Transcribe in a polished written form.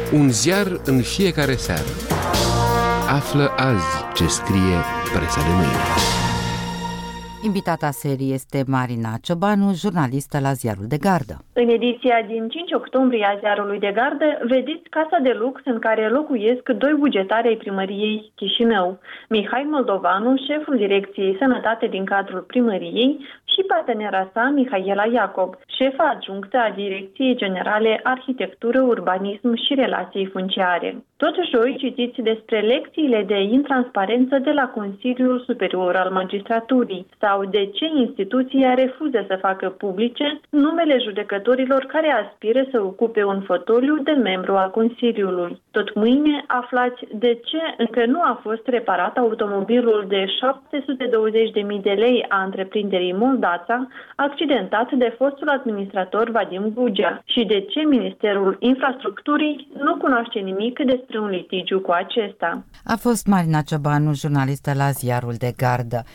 Un ziar în fiecare seară. Află azi ce scrie presa de mâine. Invitata serii este Marina Ciobanu, jurnalistă la Ziarul de Gardă. În ediția din 5 octombrie a Ziarului de Gardă vedeți casa de lux în care locuiesc doi bugetari ai primăriei Chișinău, Mihai Moldovanu, șeful Direcției Sănătate din cadrul primăriei, și partenera sa, Mihaela Iacob, șefa adjunctă a Direcției Generale Arhitectură, Urbanism și Relații Funciare. Tot joi citiți despre lecțiile de intransparență de la Consiliul Superior al Magistraturii sau de ce instituția refuză să facă publice numele judecătorilor care aspiră să ocupe un fotoliu de membru al Consiliului. Tot mâine aflați de ce încă nu a fost reparat automobilul de 720.000 de lei a întreprinderii Moldața, accidentat de fostul administrator Vadim Gugea, și de ce Ministerul Infrastructurii nu cunoaște nimic despre un litigiu cu acesta. A fost Marina Ciobanu, jurnalistă la Ziarul de Gardă.